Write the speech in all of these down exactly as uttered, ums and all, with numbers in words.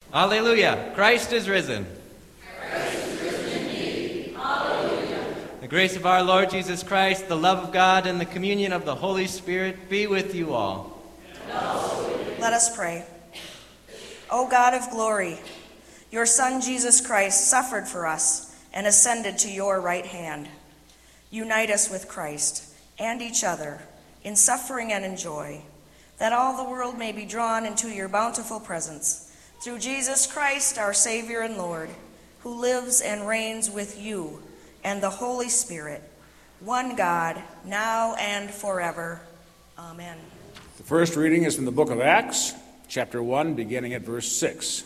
Alleluia! Christ is risen. Christ is risen indeed. Alleluia. The grace of our Lord Jesus Christ, the love of God, and the communion of the Holy Spirit be with you all. And also with you. Let us pray. O God of glory, your Son Jesus Christ suffered for us and ascended to your right hand. Unite us with Christ and each other in suffering and in joy, that all the world may be drawn into your bountiful presence. Through Jesus Christ, our Savior and Lord, who lives and reigns with you and the Holy Spirit, one God, now and forever. Amen. The first reading is from the book of Acts, chapter one, beginning at verse six.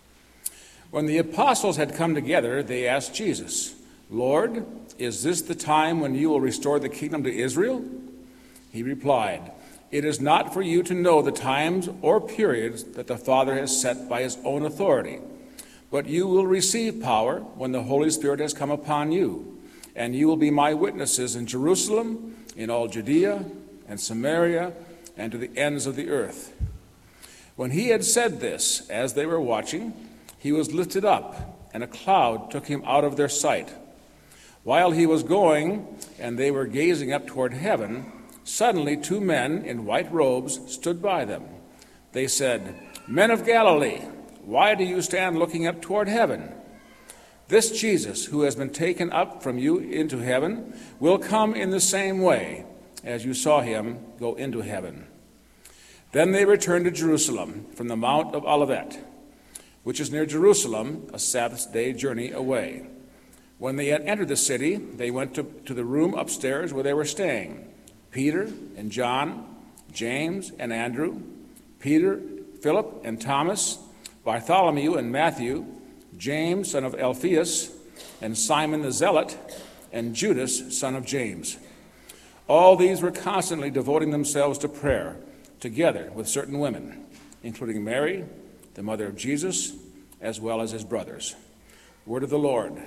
When the apostles had come together, they asked Jesus, "Lord, is this the time when you will restore the kingdom to Israel?" He replied, "It is not for you to know the times or periods that the Father has set by his own authority, but you will receive power when the Holy Spirit has come upon you, and you will be my witnesses in Jerusalem, in all Judea and Samaria, and to the ends of the earth." When he had said this, as they were watching, he was lifted up, and a cloud took him out of their sight. While he was going, and they were gazing up toward heaven, suddenly two men in white robes stood by them. They said, "Men of Galilee, why do you stand looking up toward heaven? This Jesus, who has been taken up from you into heaven, will come in the same way as you saw him go into heaven." Then they returned to Jerusalem from the Mount of Olivet, which is near Jerusalem, a Sabbath day journey away. When they had entered the city, they went to, to the room upstairs where they were staying. Peter and John, James and Andrew, Peter, Philip and Thomas, Bartholomew and Matthew, James, son of Alphaeus, and Simon the Zealot, and Judas, son of James. All these were constantly devoting themselves to prayer, together with certain women, including Mary, the mother of Jesus, as well as his brothers. Word of the Lord.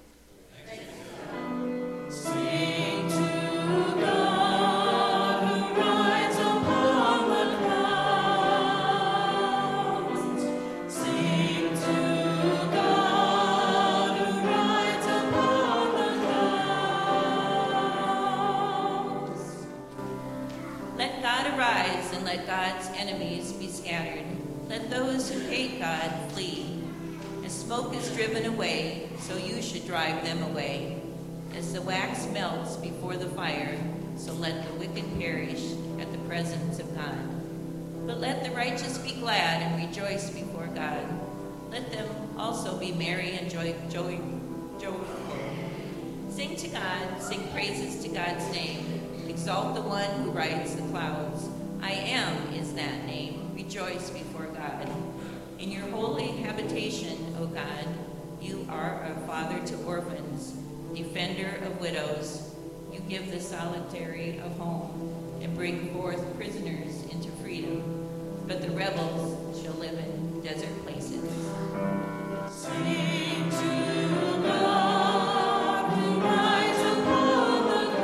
Let God's enemies be scattered. Let those who hate God flee. As smoke is driven away, so you should drive them away. As the wax melts before the fire, so let the wicked perish at the presence of God. But let the righteous be glad and rejoice before God. Let them also be merry and joy, joy, joyful. Sing to God, sing praises to God's name. Exalt the one who rides the clouds. I am is that name. Rejoice before God. In your holy habitation, O God, you are a father to orphans, defender of widows. You give the solitary a home and bring forth prisoners into freedom. But the rebels shall live in desert places. Sing to God who rides upon the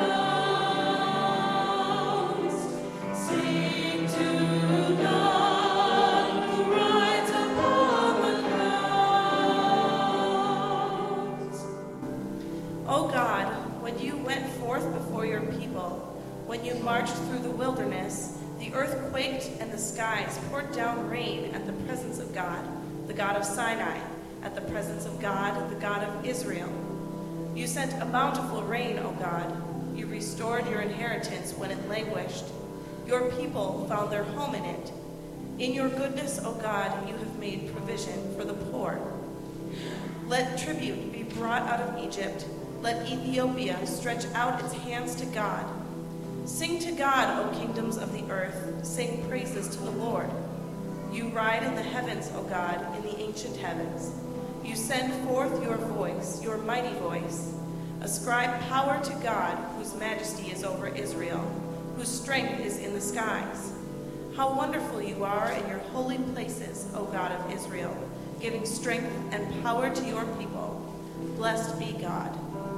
clouds. Sing to God who rides upon the clouds. O God, when you went forth before your people, when you marched through the wilderness, the earth quaked and the skies poured down rain at the presence of God, the God of Sinai, at the presence of God, the God of Israel. You sent a bountiful rain, O God. You restored your inheritance when it languished. Your people found their home in it. In your goodness, O God, you have made provision for the poor. Let tribute be brought out of Egypt. Let Ethiopia stretch out its hands to God. Sing to God, O kingdoms of the earth. Sing praises to the Lord. You ride in the heavens, O God, in the ancient heavens. You send forth your voice, your mighty voice. Ascribe power to God, whose majesty is over Israel, whose strength is in the skies. How wonderful you are in your holy places, O God of Israel, giving strength and power to your people. Blessed be God.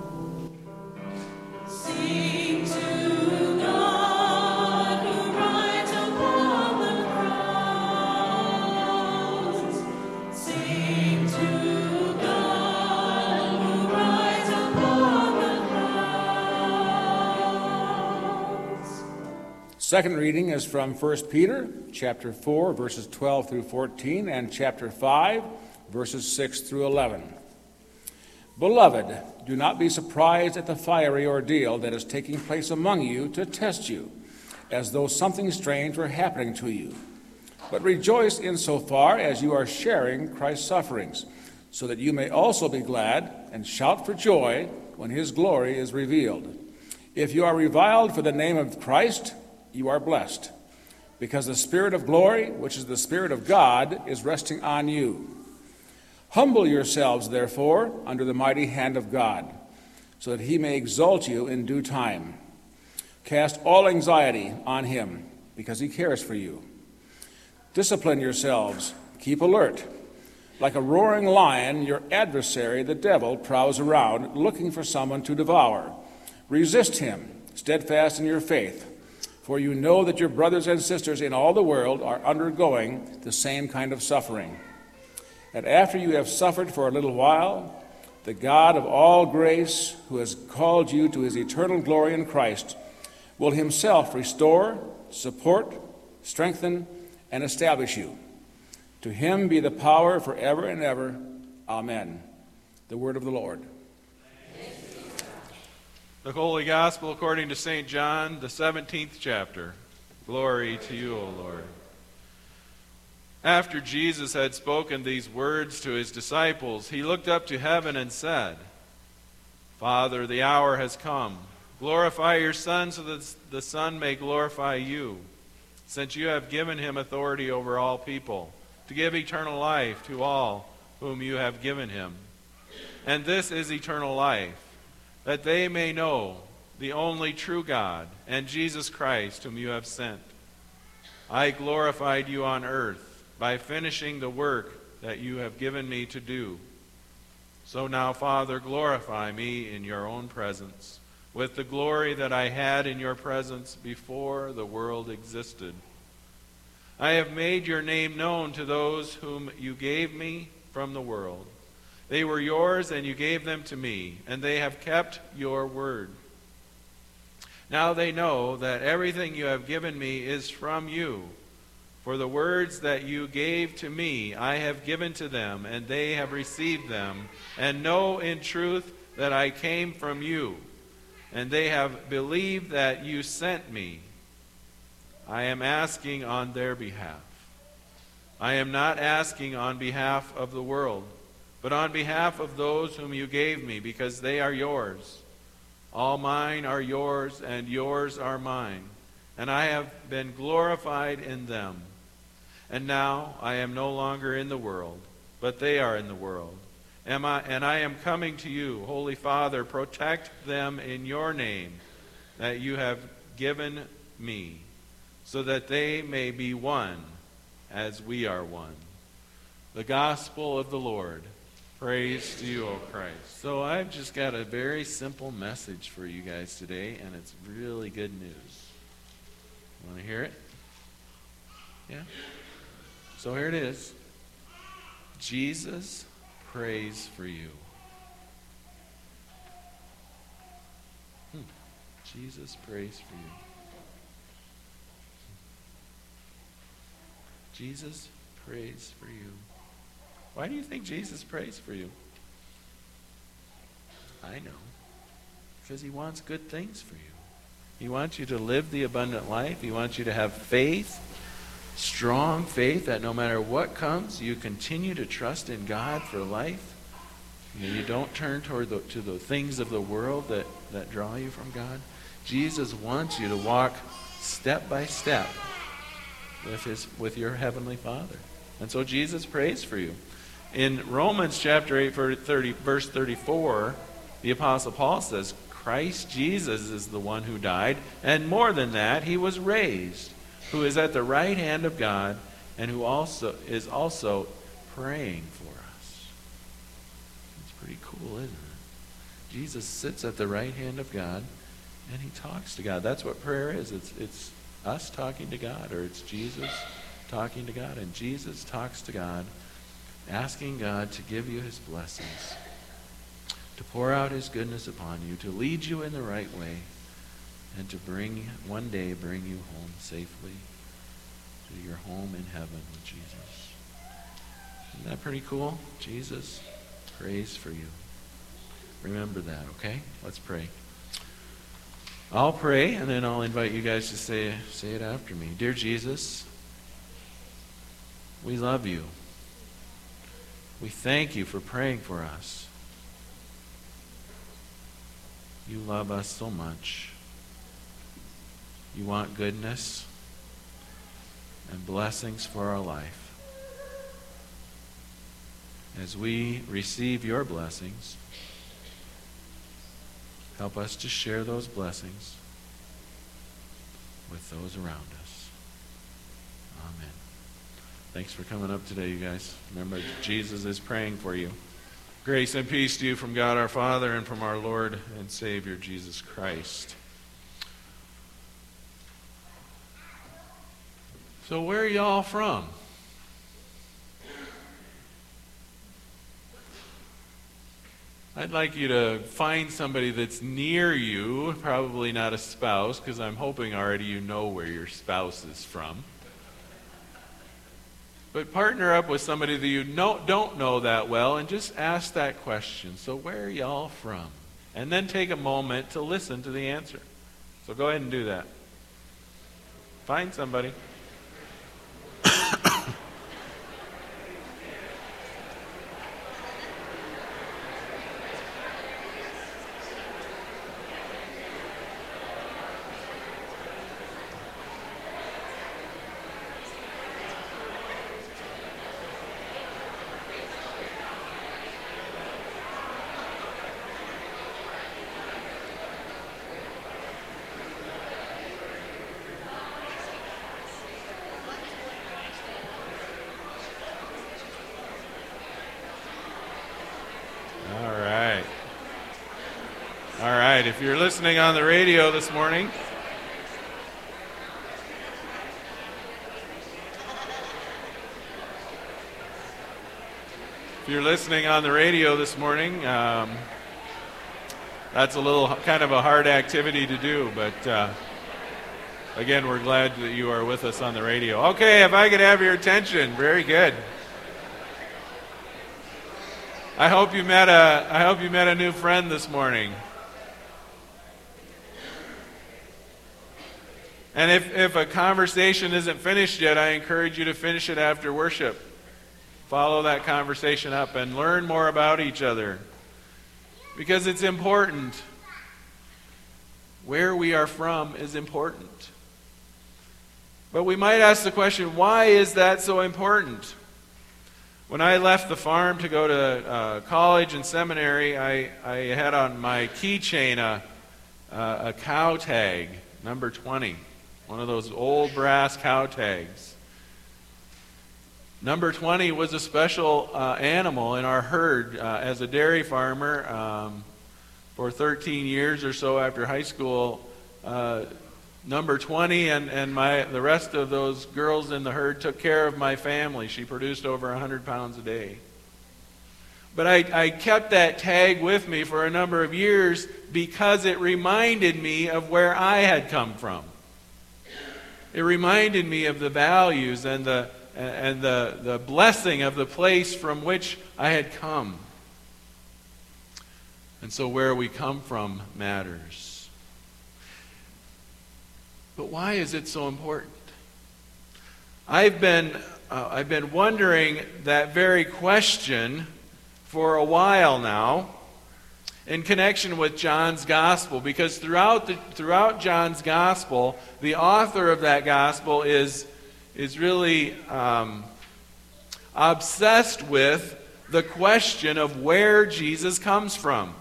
Sing to God who rides upon the clouds. Sing second reading is from First Peter chapter four, verses twelve through fourteen, and chapter five, verses six through eleven. Beloved, do not be surprised at the fiery ordeal that is taking place among you to test you, as though something strange were happening to you. But rejoice insofar as you are sharing Christ's sufferings, so that you may also be glad and shout for joy when his glory is revealed. If you are reviled for the name of Christ, you are blessed, because the Spirit of glory, which is the Spirit of God, is resting on you. Humble yourselves, therefore, under the mighty hand of God, so that he may exalt you in due time. Cast all anxiety on him, because he cares for you. Discipline yourselves, keep alert. Like a roaring lion, your adversary, the devil, prowls around, looking for someone to devour. Resist him, steadfast in your faith, for you know that your brothers and sisters in all the world are undergoing the same kind of suffering. And after you have suffered for a little while, the God of all grace, who has called you to his eternal glory in Christ, will himself restore, support, strengthen, and establish you. To him be the power forever and ever. Amen. The word of the Lord. The Holy Gospel according to Saint John, the seventeenth chapter. Glory to you, O Lord. After Jesus had spoken these words to his disciples, he looked up to heaven and said, Father, the hour has come. Glorify your Son so that the Son may glorify you, since you have given him authority over all people, to give eternal life to all whom you have given him. And this is eternal life, that they may know the only true God and Jesus Christ whom you have sent. I glorified you on earth by finishing the work that you have given me to do. So now, Father, glorify me in your own presence, with the glory that I had in your presence before the world existed. I have made your name known to those whom you gave me from the world. They were yours, and you gave them to me, and they have kept your word. Now they know that everything you have given me is from you. For the words that you gave to me, I have given to them, and they have received them, and know in truth that I came from you, and they have believed that you sent me. I am asking on their behalf. I am not asking on behalf of the world, but on behalf of those whom you gave me, because they are yours. All mine are yours, and yours are mine, and I have been glorified in them. And now I am no longer in the world, but they are in the world. Am I, and I am coming to you, Holy Father, protect them in your name that you have given me, so that they may be one as we are one. The gospel of the Lord. Praise to you, O Christ. So I've just got a very simple message for you guys today, and it's really good news. Want to hear it? Yeah? So here it is. Jesus prays for you. Hmm. Jesus prays for you. Jesus prays for you. Why do you think Jesus prays for you? I know. Because he wants good things for you. He wants you to live the abundant life. He wants you to have faith, strong faith, that no matter what comes, you continue to trust in God for life. You know, you don't turn toward the, to the things of the world that, that draw you from God. Jesus wants you to walk step by step with his with your heavenly Father. And so Jesus prays for you. In Romans chapter eight, verse thirty-four, the Apostle Paul says, Christ Jesus is the one who died, and more than that, he was raised, who is at the right hand of God, and who also is also praying for us. It's pretty cool, isn't it? Jesus sits at the right hand of God, and he talks to God. That's what prayer is. It's it's us talking to God, or it's Jesus talking to God, and Jesus talks to God, asking God to give you his blessings, to pour out his goodness upon you, to lead you in the right way, and to bring one day bring you home safely to your home in heaven with Jesus. Isn't that pretty cool? Jesus prays for you. Remember that, okay? Let's pray. I'll pray, and then I'll invite you guys to say, say it after me. Dear Jesus, we love you. We thank you for praying for us. You love us so much. You want goodness and blessings for our life. As we receive your blessings, help us to share those blessings with those around us. Amen. Thanks for coming up today, you guys. Remember, Jesus is praying for you. Grace and peace to you from God our Father and from our Lord and Savior Jesus Christ. So where are y'all from? I'd like you to find somebody that's near you, probably not a spouse, because I'm hoping already you know where your spouse is from. But partner up with somebody that you know, don't know that well and just ask that question. So where are y'all from? And then take a moment to listen to the answer. So go ahead and do that. Find somebody. If you're listening on the radio this morning, if you're listening on the radio this morning, um, that's a little kind of a hard activity to do, but uh, again, we're glad that you are with us on the radio. Okay, if I could have your attention, very good. I hope you met a I hope you met a new friend this morning. And if, if a conversation isn't finished yet, I encourage you to finish it after worship. Follow that conversation up and learn more about each other. Because it's important. Where we are from is important. But we might ask the question, why is that so important? When I left the farm to go to uh, college and seminary, I, I had on my keychain a, uh, a cow tag, number twenty. One of those old brass cow tags. Number twenty was a special uh, animal in our herd. Uh, as a dairy farmer, um, for thirteen years or so after high school, uh, number twenty and, and my the rest of those girls in the herd took care of my family. She produced over one hundred pounds a day. But I, I kept that tag with me for a number of years because it reminded me of where I had come from. It reminded me of the values and the and the, the blessing of the place from which I had come. And so where we come from matters. But why is it so important? I've been uh, I've been wondering that very question for a while now, in connection with John's Gospel, because throughout the, throughout John's Gospel, the author of that Gospel is, is really um, obsessed with the question of where Jesus comes from.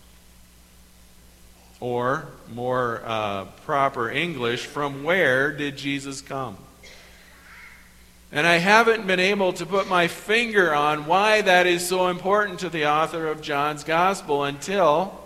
Or, more uh, proper English, from where did Jesus come? And I haven't been able to put my finger on why that is so important to the author of John's Gospel until,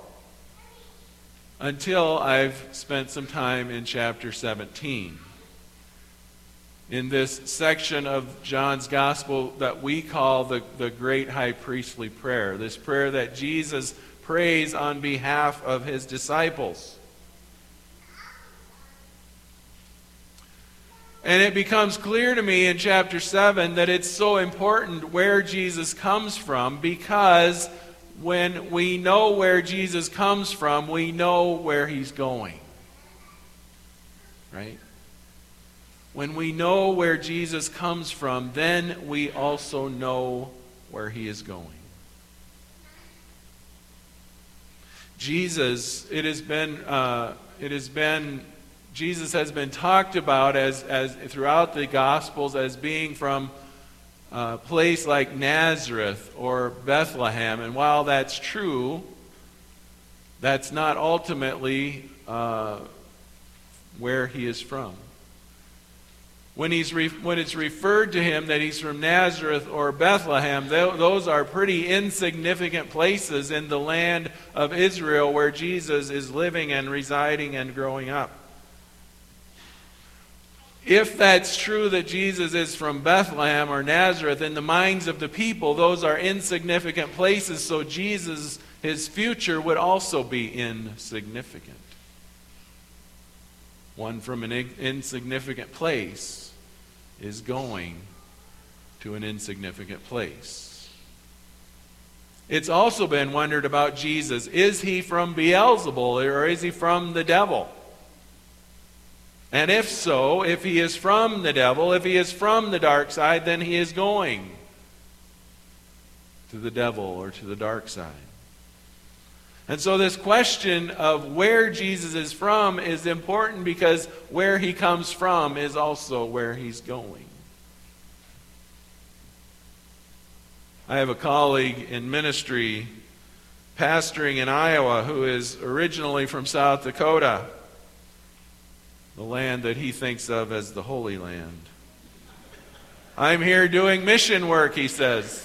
until I've spent some time in chapter seventeen. In this section of John's Gospel that we call the, the Great High Priestly Prayer, this prayer that Jesus prays on behalf of his disciples. And it becomes clear to me in chapter seven that it's so important where Jesus comes from, because when we know where Jesus comes from, we know where he's going. Right? When we know where Jesus comes from, then we also know where he is going. Jesus, it has been, uh, it has been, Jesus has been talked about as, as throughout the Gospels as being from a place like Nazareth or Bethlehem. And while that's true, that's not ultimately uh, where he is from. When, he's re- when it's referred to him that he's from Nazareth or Bethlehem, th- those are pretty insignificant places in the land of Israel where Jesus is living and residing and growing up. If that's true that Jesus is from Bethlehem or Nazareth, in the minds of the people, those are insignificant places, so Jesus, his future would also be insignificant. One from an insignificant place is going to an insignificant place. It's also been wondered about Jesus. Is he from Beelzebul, or is he from the devil? And if so, if he is from the devil, if he is from the dark side, then he is going to the devil or to the dark side. And so this question of where Jesus is from is important, because where he comes from is also where he's going. I have a colleague in ministry pastoring in Iowa who is originally from South Dakota, the land that he thinks of as the Holy Land. I'm here doing mission work, he says.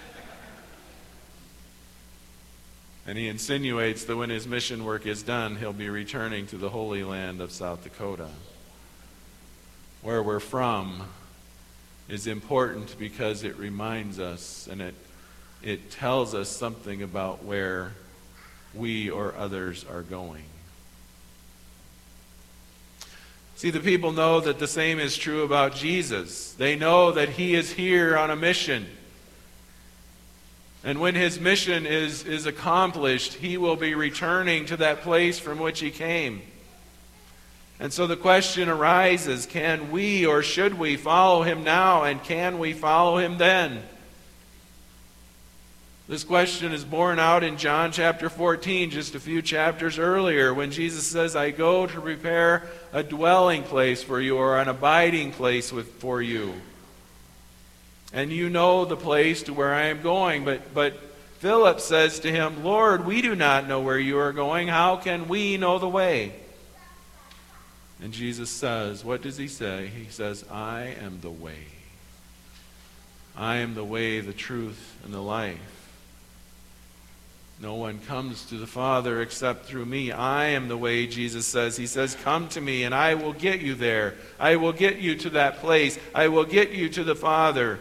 And he insinuates that when his mission work is done, he'll be returning to the Holy Land of South Dakota. Where we're from is important because it reminds us, and it, it tells us something about where we or others are going. See, the people know that the same is true about Jesus. They know that he is here on a mission. And when his mission is, is accomplished, he will be returning to that place from which he came. And so the question arises, can we or should we follow him now, and can we follow him then? This question is borne out in John chapter fourteen, just a few chapters earlier, when Jesus says, I go to prepare a dwelling place for you, or an abiding place with, for you. And you know the place to where I am going. But, but Philip says to him, Lord, we do not know where you are going. How can we know the way? And Jesus says, what does he say? He says, I am the way. I am the way, the truth, and the life. No one comes to the Father except through me. I am the way, Jesus says. He says, come to me and I will get you there. I will get you to that place. I will get you to the Father.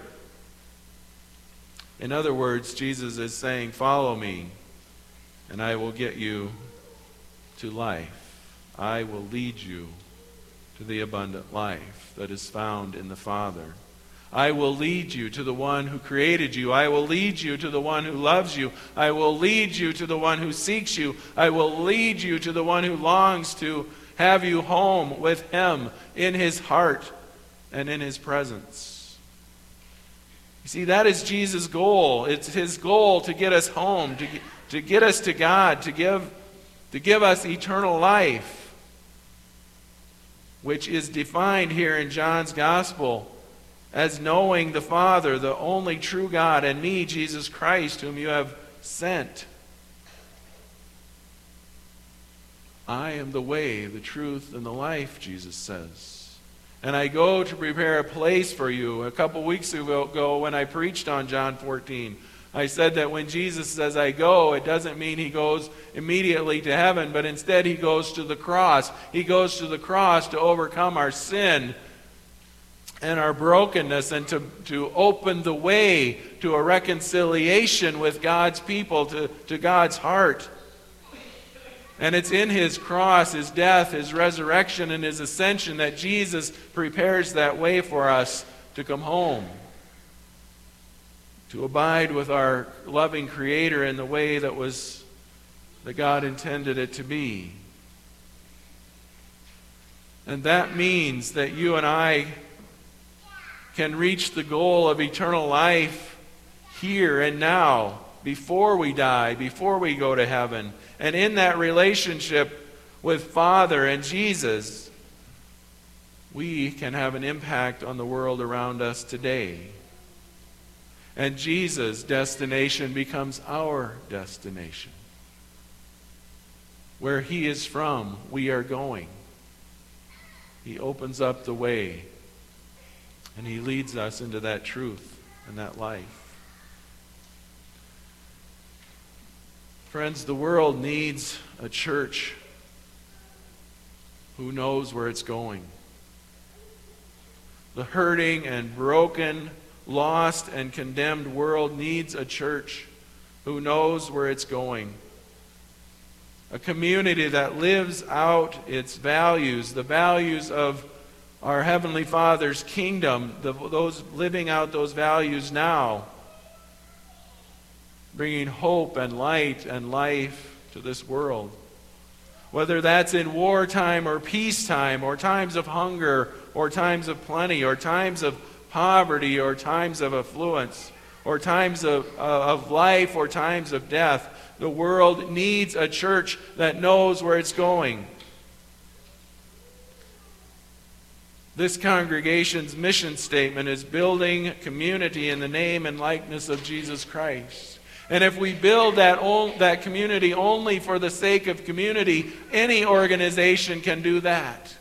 In other words, Jesus is saying, follow me and I will get you to life. I will lead you to the abundant life that is found in the Father. I will lead you to the one who created you. I will lead you to the one who loves you. I will lead you to the one who seeks you. I will lead you to the one who longs to have you home with him in his heart and in his presence. You see, that is Jesus' goal. It's his goal to get us home, to, to get us to God, to give, to give us eternal life, which is defined here in John's Gospel as knowing the Father, the only true God, and me, Jesus Christ, whom you have sent. I am the way, the truth, and the life, Jesus says. And I go to prepare a place for you. A couple weeks ago, when I preached on John fourteen, I said that when Jesus says, I go, it doesn't mean he goes immediately to heaven, but instead he goes to the cross. He goes to the cross to overcome our sin and our brokenness, and to, to open the way to a reconciliation with God's people, to, to God's heart. And it's in his cross, his death, his resurrection, and his ascension that Jesus prepares that way for us to come home, to abide with our loving Creator in the way that was that God intended it to be. And that means that you and I can reach the goal of eternal life here and now, before we die, before we go to heaven. And in that relationship with Father and Jesus, we can have an impact on the world around us today. And Jesus' destination becomes our destination. Where he is from, we are going. He opens up the way, and he leads us into that truth and that life. Friends, the world needs a church who knows where it's going. The hurting and broken, lost and condemned world needs a church who knows where it's going. A community that lives out its values, the values of our Heavenly Father's kingdom, the, those living out those values now, bringing hope and light and life to this world. Whether that's in wartime or peacetime, or times of hunger, or times of plenty, or times of poverty, or times of affluence, or times of, uh, of life, or times of death, the world needs a church that knows where it's going. This congregation's mission statement is building community in the name and likeness of Jesus Christ. And if we build that, on, that community only for the sake of community, any organization can do that.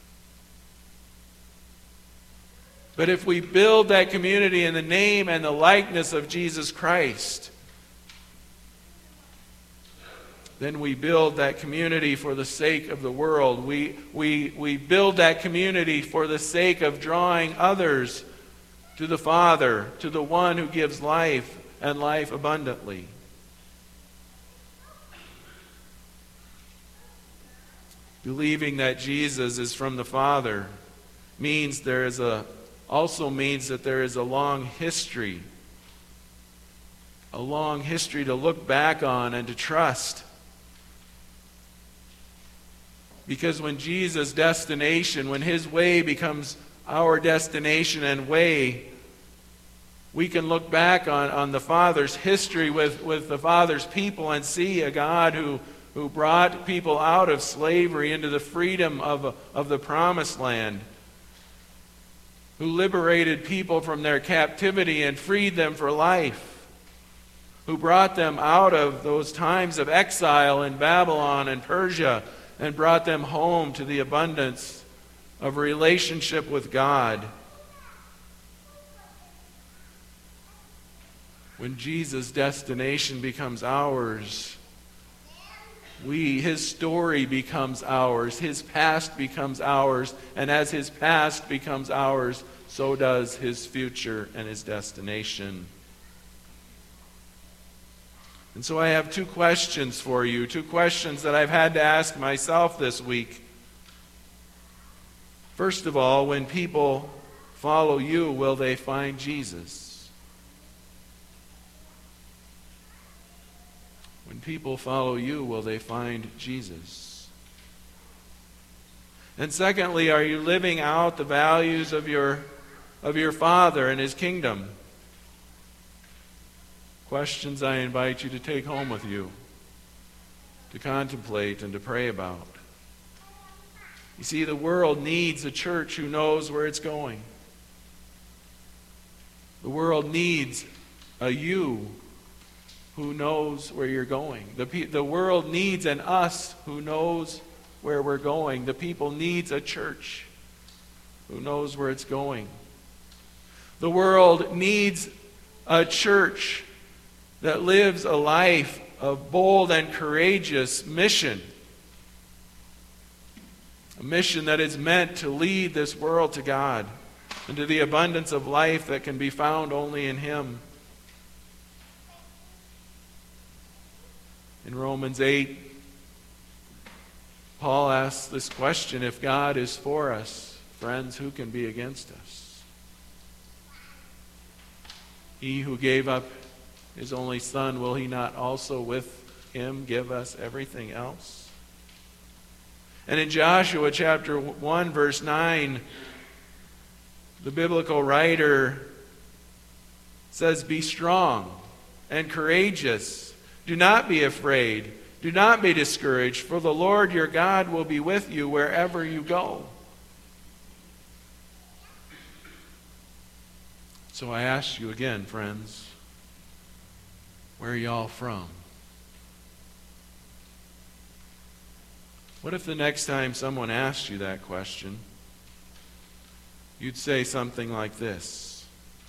But if we build that community in the name and the likeness of Jesus Christ, then we build that community for the sake of the world. We, we, we build that community for the sake of drawing others to the Father, to the one who gives life and life abundantly. Believing that Jesus is from the Father means there is a also means that there is a long history, a long history to look back on and to trust. Because when Jesus' destination, when his way becomes our destination and way, we can look back on, on the Father's history with, with the Father's people and see a God who, who brought people out of slavery into the freedom of, of the promised land, who liberated people from their captivity and freed them for life, who brought them out of those times of exile in Babylon and Persia and brought them home to the abundance of relationship with God. When Jesus' destination becomes ours, we, his story becomes ours, his past becomes ours, and as his past becomes ours, so does his future and his destination. And so I have two questions for you, two questions that I've had to ask myself this week. First of all, when people follow you, will they find Jesus? When people follow you, will they find Jesus? And secondly, are you living out the values of your, of your Father and his kingdom? Questions I invite you to take home with you, to contemplate and to pray about. You see, the world needs a church who knows where it's going. The world needs a you who knows where you're going. The, pe- the world needs an us who knows where we're going. The people needs a church who knows where it's going. The world needs a church that lives a life of bold and courageous mission. A mission that is meant to lead this world to God and to the abundance of life that can be found only in him. In Romans eight, Paul asks this question: if God is for us, friends, who can be against us? He who gave up his only Son, will he not also with him give us everything else? And in Joshua chapter one, verse nine, the biblical writer says, "Be strong and courageous. Do not be afraid. Do not be discouraged, for the Lord your God will be with you wherever you go." So I ask you again, friends, where are y'all from? What if the next time someone asked you that question, you'd say something like this: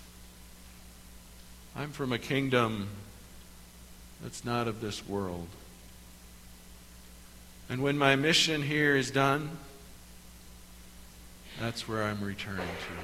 "I'm from a kingdom that's not of this world. And when my mission here is done, that's where I'm returning to."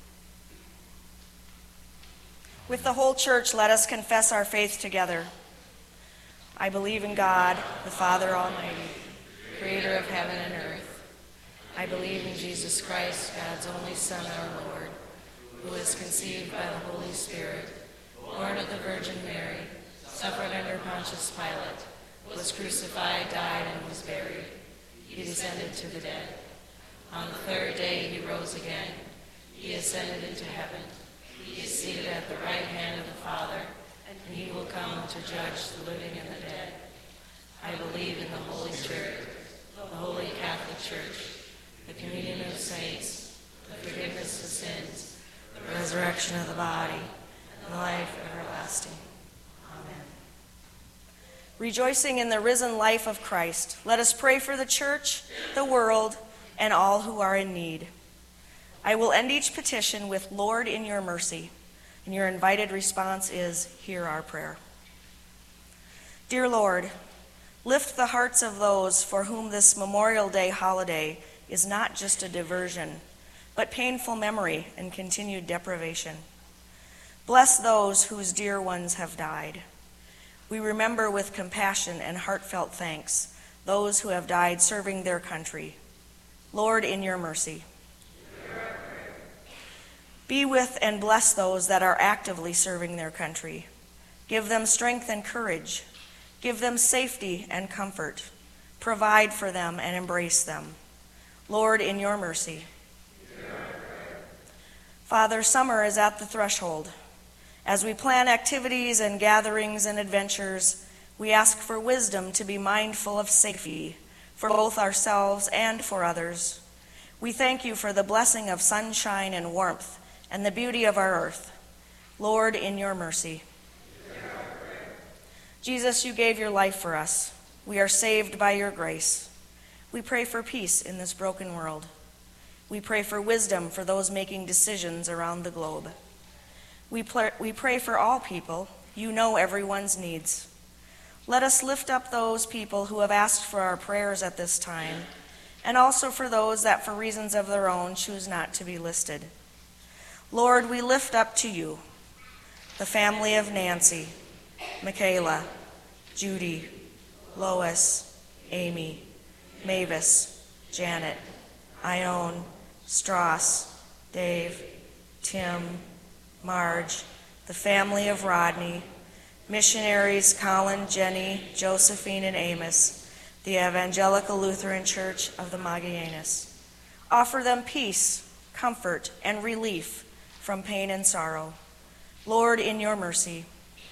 With the whole church, let us confess our faith together. I believe in God, the Father Almighty, creator of heaven and earth. I believe in Jesus Christ, God's only Son, our Lord, who was conceived by the Holy Spirit, born of the Virgin Mary, suffered under Pontius Pilate, was crucified, died, and was buried. He descended to the dead. On the third day he rose again. He ascended into heaven. He is seated at the right hand of the Father, and he will come to judge the living and the dead. I believe in the Holy Spirit, the Holy Catholic Church, the communion of saints, the forgiveness of sins, the resurrection of the body, and life everlasting. Amen. Rejoicing in the risen life of Christ, let us pray for the church, the world, and all who are in need. I will end each petition with, "Lord, in your mercy," and your invited response is, "Hear our prayer." Dear Lord, lift the hearts of those for whom this Memorial Day holiday is not just a diversion, but painful memory and continued deprivation. Bless those whose dear ones have died. We remember with compassion and heartfelt thanks those who have died serving their country. Lord, in your mercy. Be with and bless those that are actively serving their country. Give them strength and courage. Give them safety and comfort. Provide for them and embrace them. Lord, in your mercy. Father, summer is at the threshold. As we plan activities and gatherings and adventures, we ask for wisdom to be mindful of safety for both ourselves and for others. We thank you for the blessing of sunshine and warmth and the beauty of our earth. Lord, in your mercy. Jesus, you gave your life for us. We are saved by your grace. We pray for peace in this broken world. We pray for wisdom for those making decisions around the globe. We, pl- we pray for all people. You know everyone's needs. Let us lift up those people who have asked for our prayers at this time, and also for those that for reasons of their own choose not to be listed. Lord, we lift up to you the family of Nancy, Michaela, Judy, Lois, Amy, Mavis, Janet, Ione, Strauss, Dave, Tim, Marge, the family of Rodney, missionaries Colin, Jenny, Josephine, and Amos, the Evangelical Lutheran Church of the Magallanes. Offer them peace, comfort, and relief from pain and sorrow. Lord, in your mercy.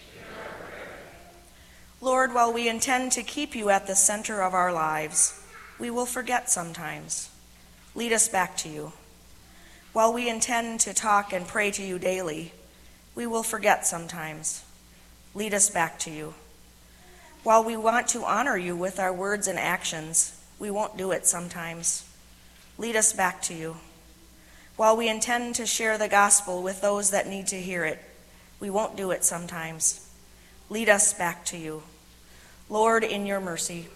Lord, while we intend to keep you at the center of our lives, we will forget sometimes. Lead us back to you. While we intend to talk and pray to you daily, we will forget sometimes. Lead us back to you. While we want to honor you with our words and actions, we won't do it sometimes. Lead us back to you. While we intend to share the gospel with those that need to hear it, we won't do it sometimes. Lead us back to you. Lord, in your mercy.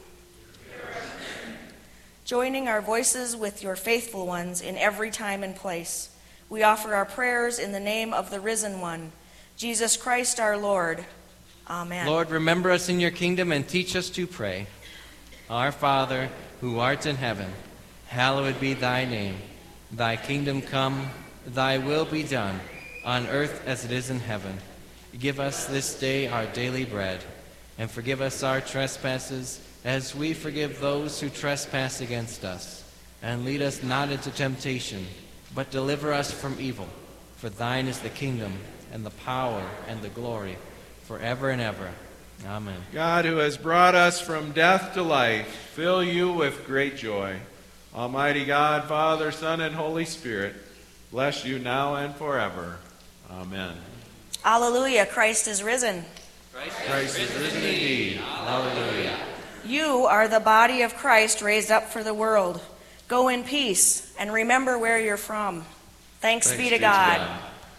Joining our voices with your faithful ones in every time and place, we offer our prayers in the name of the risen one, Jesus Christ our Lord. Amen. Lord, remember us in your kingdom and teach us to pray. Our Father, who art in heaven, hallowed be thy name. Thy kingdom come, thy will be done, on earth as it is in heaven. Give us this day our daily bread, and forgive us our trespasses, as we forgive those who trespass against us. And lead us not into temptation, but deliver us from evil. For thine is the kingdom, and the power, and the glory, forever and ever. Amen. God, who has brought us from death to life, fill you with great joy. Almighty God, Father, Son, and Holy Spirit, bless you now and forever. Amen. Alleluia, Christ is risen. Christ is risen indeed. Hallelujah. You are the body of Christ raised up for the world. Go in peace and remember where you're from. Thanks, Thanks be to God. God.